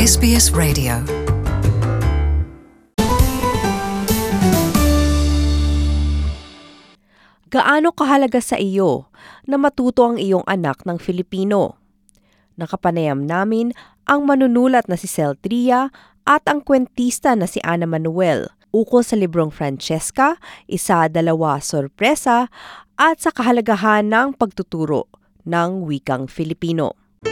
SBS Radio. Gaano kahalaga sa iyo na matuto ang iyong anak ng Filipino? Nakapanayam namin ang manunulat na si Cel Tria at ang kwentista na si Ana Manuel ukol sa librong Francesca, Isa, Dalawa, Sorpresa at sa kahalagahan ng pagtuturo ng wikang Filipino.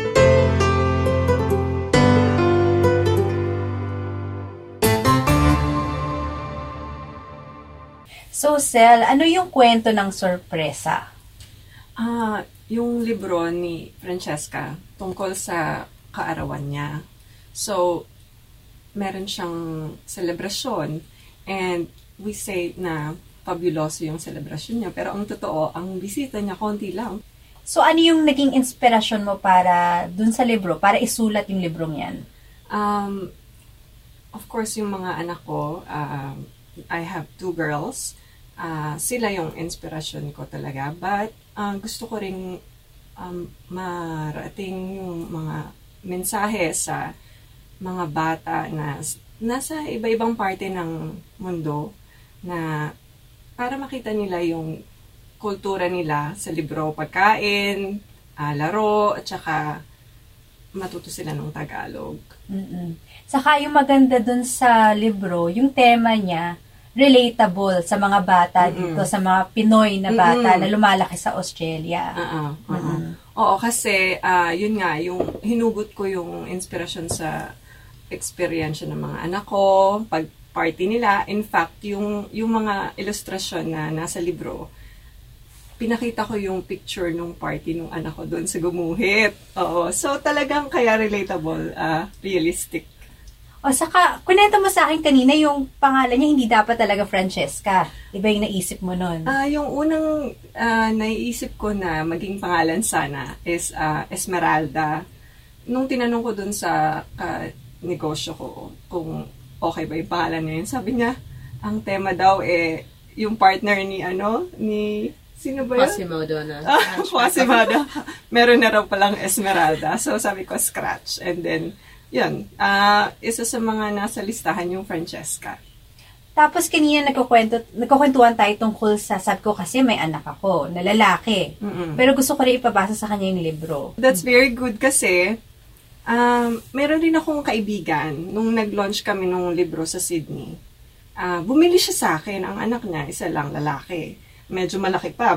So, Cel, ano yung kwento ng Sorpresa? Yung libro ni Francesca tungkol sa kaarawan niya. So, meron siyang selebrasyon and we say na fabuloso yung selebrasyon niya. Pero ang totoo, ang bisita niya konti lang. So, ano yung naging inspirasyon mo para dun sa libro, para isulat yung librong yan? Of course, yung mga anak ko, I have 2 girls. Sila yung inspirasyon ko talaga. But gusto ko ring marating yung mga mensahe sa mga bata na nasa iba-ibang parte ng mundo na para makita nila yung kultura nila sa libro, pagkain, laro, at saka matuto sila ng Tagalog. Saka yung maganda dun sa libro, yung tema niya, relatable sa mga bata dito, sa mga Pinoy na bata na lumalaki sa Australia. Oo, kasi yun nga, yung hinugot ko yung inspirasyon sa experience ng mga anak ko, pag party nila. In fact, yung mga ilustrasyon na nasa libro, pinakita ko yung picture nung party nung anak ko doon sa gumuhit. Oo, so talagang kaya relatable, realistic. O saka, kunento mo sa akin kanina yung pangalan niya hindi dapat talaga Francesca. Iba yung naisip mo nun. Yung unang naiisip ko na maging pangalan sana is Esmeralda. Nung tinanong ko dun sa negosyo ko kung okay ba yung pangalan niya yun, sabi niya, ang tema daw yung partner ni sino ba yun? Quasimodo na. Quasimodo. Meron na raw palang Esmeralda. So sabi ko, scratch. And then, yun, isa sa mga nasa listahan yung Francesca. Tapos kanina nagkukwentuhan tayo tungkol sa, sabi ko kasi may anak ako, na lalaki. Pero gusto ko rin ipabasa sa kanya yung libro. That's very good kasi meron rin akong kaibigan nung nag-launch kami nung libro sa Sydney. Bumili siya sa akin, ang anak niya, isa lang lalaki. Medyo malaki pa,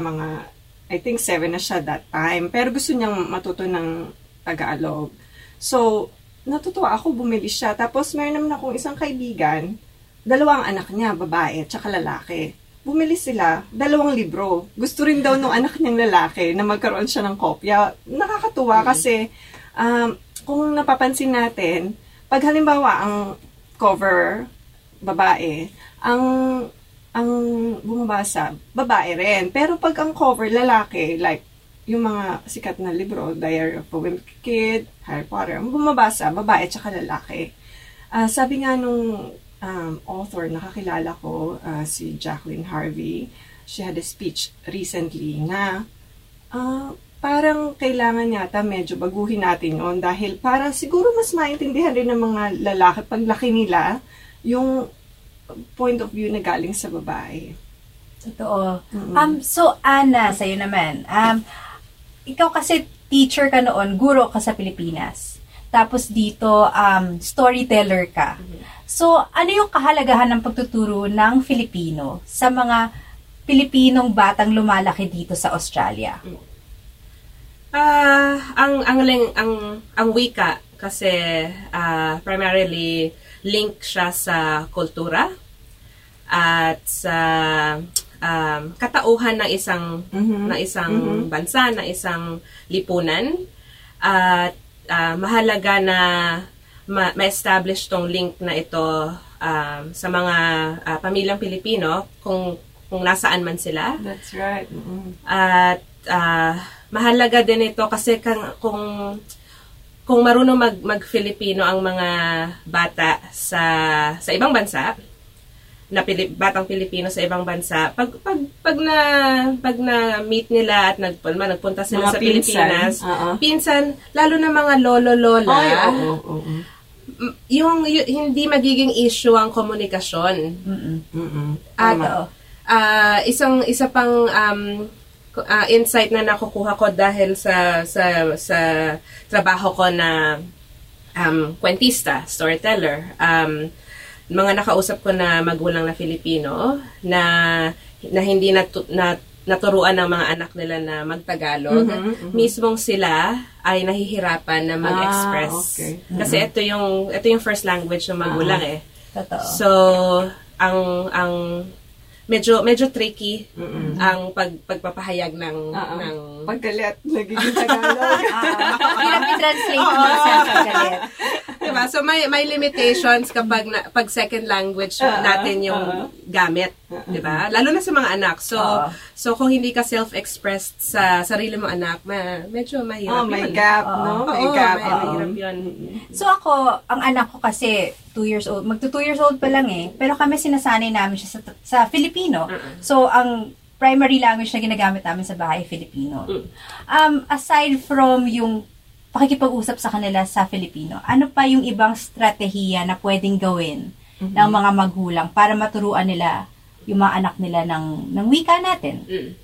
I think 7 na siya that time. Pero gusto niyang matuto ng Tagalog. So, natutuwa ako, bumili siya. Tapos, meron naman akong isang kaibigan, 2 anak niya, babae, tsaka lalaki. Bumili sila, 2 libro. Gusto rin daw nung anak niyang lalaki na magkaroon siya ng kopya. Nakakatuwa kasi, kung napapansin natin, pag halimbawa ang cover, babae, ang bumabasa, babae rin. Pero pag ang cover, lalaki, like, yung mga sikat na libro, Diary of a Wimpy Kid, Harry Potter, ang bumabasa, babae tsaka lalaki. Sabi nga nung author, nakakilala ko, si Jacqueline Harvey, she had a speech recently na parang kailangan yata medyo baguhin natin yun dahil para siguro mas maintindihan rin ng mga lalaki paglaki nila yung point of view na galing sa babae. Totoo. So, Ana, sa'yo naman. Ikaw kasi teacher ka noon, guro ka sa Pilipinas. Tapos dito, storyteller ka. So, ano yung kahalagahan ng pagtuturo ng Filipino sa mga Pilipinong batang lumalaki dito sa Australia? Ang wika kasi primarily link siya sa kultura at sa katauhan ng isang bansa, na isang lipunan, at mahalaga na ma-establish tong link na ito sa mga pamilyang Pilipino kung nasaan man sila. That's right. At mahalaga din ito kasi kung marunong mag-Filipino ang mga bata sa ibang bansa, na batang Pilipino sa ibang bansa, pag na meet nila at nagpunta sila mga sa Pilipinas, pinsan, pinsan, lalo na mga lolo-lola, hindi magiging issue ang komunikasyon. At isa pang insight na nakukuha ko dahil sa trabaho ko na kwentista, storyteller. Mga nakausap ko na magulang na Filipino na hindi naturuan ng mga anak nila na magtagalog. Mismong sila ay nahihirapan na mag-express. Kasi ito yung first language ng magulang eh. Totoo. So, ang medyo tricky ang pagpapahayag ng paggalit nagiging Tagalog. Hirap i-translate mo sa paggalit. Diba? So may limitations kapag pag second language natin yung gamit, 'di ba? Lalo na sa mga anak. So kung hindi ka self-expressed sa sarili mo anak, medyo mahirap. May gap, no? May gap. Mahirap 'yun. So ako, ang anak ko kasi 2 years old. Magto 2 years old pa lang eh. Pero kami sinasanay namin siya sa Filipino. So ang primary language na ginagamit namin sa bahay Filipino. Aside from yung pakikipag-usap sa kanila sa Filipino, ano pa yung ibang strategiya na pwedeng gawin ng mga magulang para maturuan nila yung mga anak nila ng wika natin?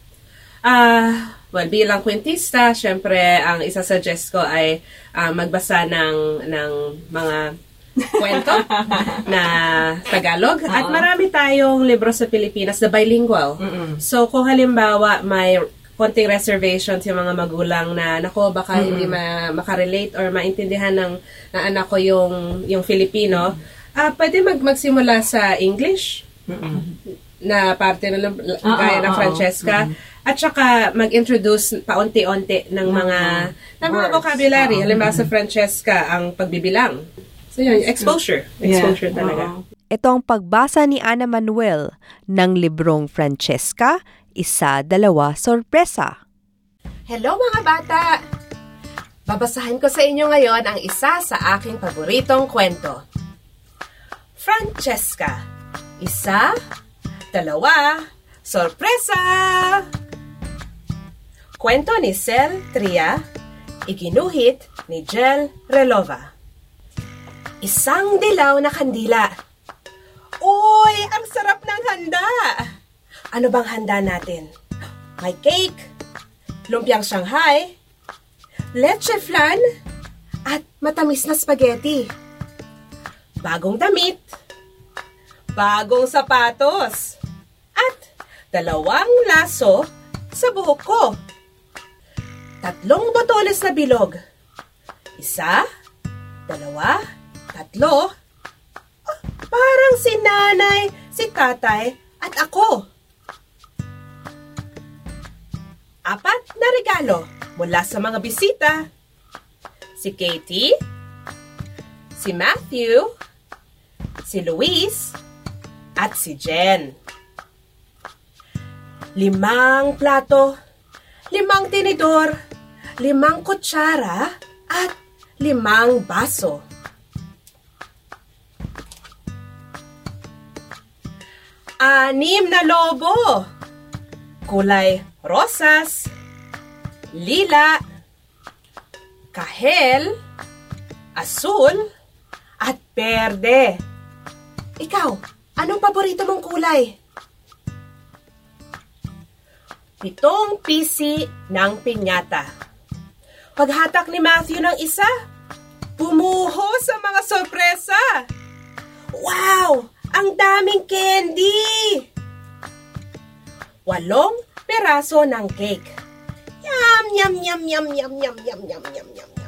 Well, bilang kwentista, syempre, ang isa-suggest ko ay magbasa ng mga kwento na Tagalog. At marami tayong libro sa Pilipinas na bilingual. So, kung halimbawa may konting reservations yung mga magulang na nako baka hindi makarelate or maintindihan ng anak ko yung Filipino, pwede magsimula sa English na parte na gaya ng Francesca at saka mag-introduce paunti-unti ng mga vocabulary. Halimbawa sa Francesca ang pagbibilang. So yun, exposure talaga. Ito ang pagbasa ni Ana Manuel ng librong Francesca, 1, 2, Sorpresa. Hello mga bata! Babasahin ko sa inyo ngayon ang isa sa aking paboritong kwento. Francesca, 1, 2, Sorpresa! Kwento ni Sel Tria, iginuhit ni Jel Relova. Isang dilaw na kandila. Uy, ang sarap ng handa! Ano bang handa natin? May cake, lumpiang Shanghai, leche flan, at matamis na spaghetti. Bagong damit, bagong sapatos, at 2 laso sa buhok ko. 3 botoles na bilog. 1, 2, 3. Parang si nanay, si tatay, at ako. 4 na regalo mula sa mga bisita. Si Katie, si Matthew, si Luis, at si Jen. 5 plato, 5 tinidor, 5 kutsara, at 5 baso. 6 na lobo. Kulay rosas, lila, kahel, asul, at berde. Ikaw, anong paborito mong kulay? 7 pisi ng pinyata. Paghatak ni Matthew ng isa, bumuhos ang mga sorpresa. Wow! Ang daming candy! 8 peraso ng cake. Yum, yum, yum, yum, yum, yum, yum, yum, yum, yum, yum.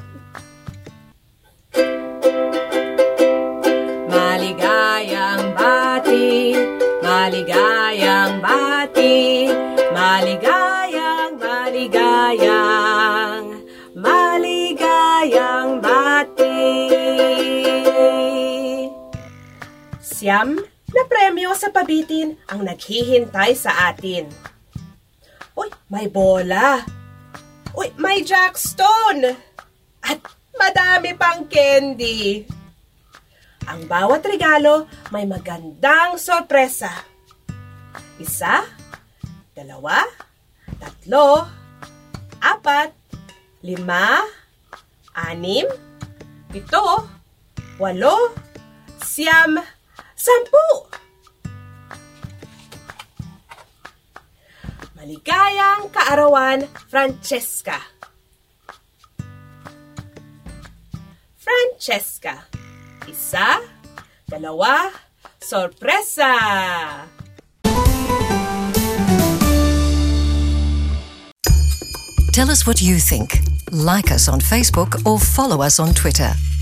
Maligayang bati, maligayang bati, maligayang, maligayang, maligayang bati. Siyam na premyo sa pabitin ang naghihintay sa atin. Uy, may bola. Uy, may jackstone. At madami pang candy. Ang bawat regalo may magandang sorpresa. 1, 2, 3, 4, 5, 6, 7, 8, 9, 10. Maligayang kaarawan, Francesca. Francesca. 1, 2, sorpresa! Tell us what you think. Like us on Facebook or follow us on Twitter.